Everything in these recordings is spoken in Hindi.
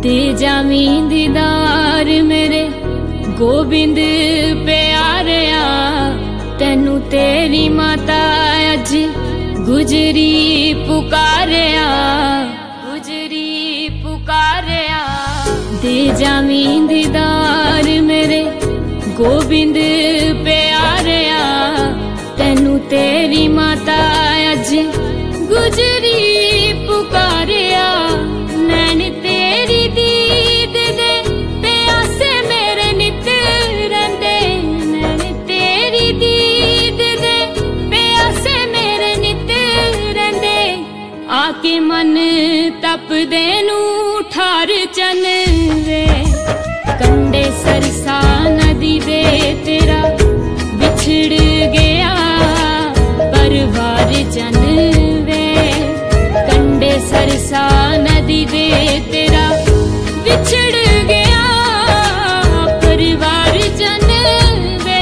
दे जामी दीदार मेरे गोबिंद प्यारिया, तेनू तेरी माता अज गुजरी पुकारिया, गुजरी पुकारिया। दे जामी दीदार मेरे गोबिंद प्यारिया, तेनू तेरी माता अज गुजरी पुकारिया। नैन तेरी दीद दे प्यासे मेरे नित रंदे, नैन तेरी दीद दे प्यासे मेरे नित रंदे। आके मन तपदे नू ठार चन वे, कंडे सरसा नदी दे तेरा बिछड़ गया परवार जन वे। कंडे सरसा नदी दे तेरा बिछड़ गया परिवार जन वे।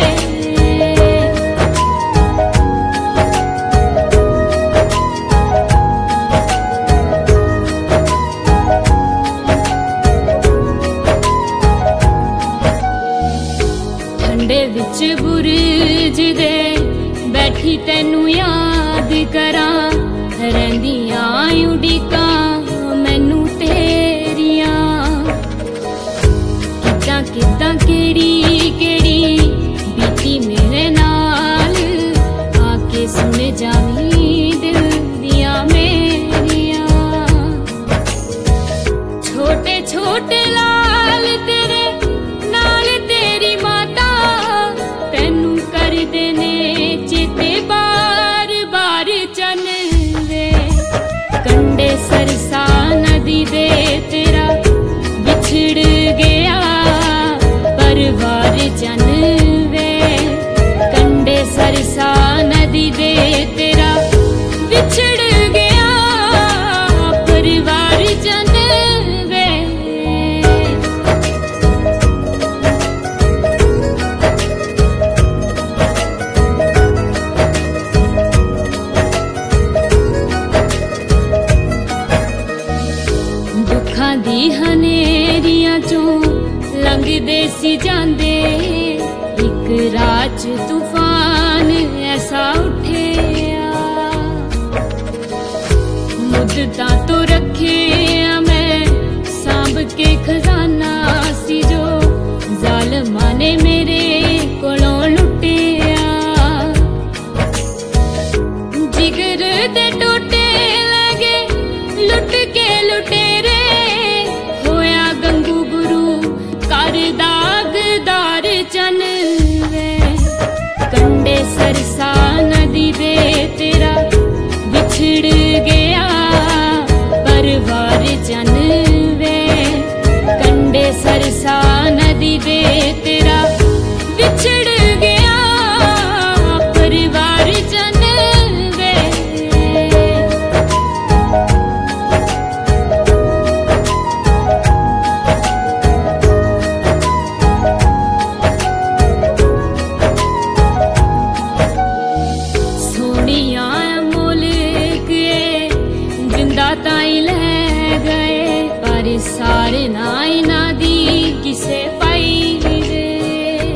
ठंडे विच बुरज दे बैठी तेनू याद करा, रहिंदियां उड़ीकां मैनू तेरियां। किदां किदां केड़ी केड़ी बीती मेरे नाल, आके सुन जावी दिल दियां मेरियां। छोटे छोटे लाल तेरे नाल तेरी माता, तेनू कर देने चेते बार बार चन वे। कंडे सरसा नदी दे तेरा बिछड़ गया परवार जन वे। कंडे सरसा नदी दे तेरा बिछड़ गया परिवार जन वे। दुखां दी हनेरियां चों लंघदे सी जांदे, इक रात तूफान ऐसा उठिया। मुद्दतां तो रखे मैं सांभ के खजाना सी, जो जालमां ने मेरे कोलों लुटिया। जिगर दे टोटे लगे लुट के लुटेरे, होया गंगू गुरु कर दागदार चन वे। कंडे सरसा नदी दे तेरा बिछड़ गया परवार जन वे। कंडे सरसा नदी दे तेरा बिछड़ गया परिवार जन वे। ताई ले गए पर सारे नाई ना दी किसे पाई रे।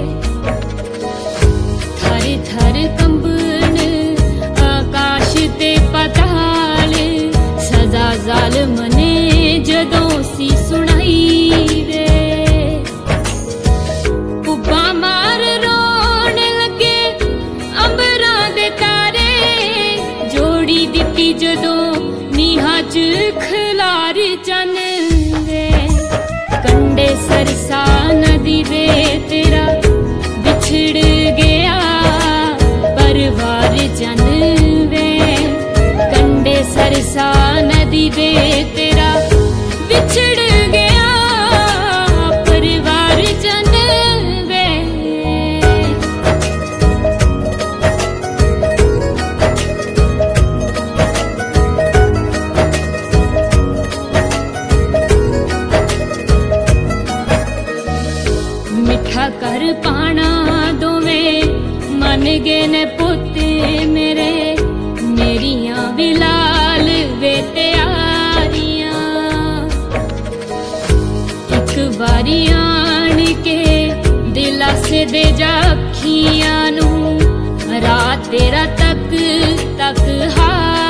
थर थर कंबन आकाश ते पताल, सजा जालिम ने जदों सी सुनाई रे। पुब्बा मार रोन लगे अंबरां दे तारे, जोड़ी दित्ती जदों नीहां च खलार चन वे। कंडे सरसा नदी दे तेरा बिछड़ गया परवार जन वे। कंडे सरसा नदी दे तेरा बिछड़ गया परिवार जन वे। मिठा कर पाना दोवें मन गए ने पोते मेरे, मेरियां भी लाल वे त्यारियां। ਵਾਰੀ ਆਣ ਕੇ ਦਿਲਾਂ ਸੇ ਦੇ ਜਾ ਅੱਖੀਆਂ ਨੂੰ ਰਾਤ ਤੇਰਾ ਤੱਕ ਤੱਕ ਹਾ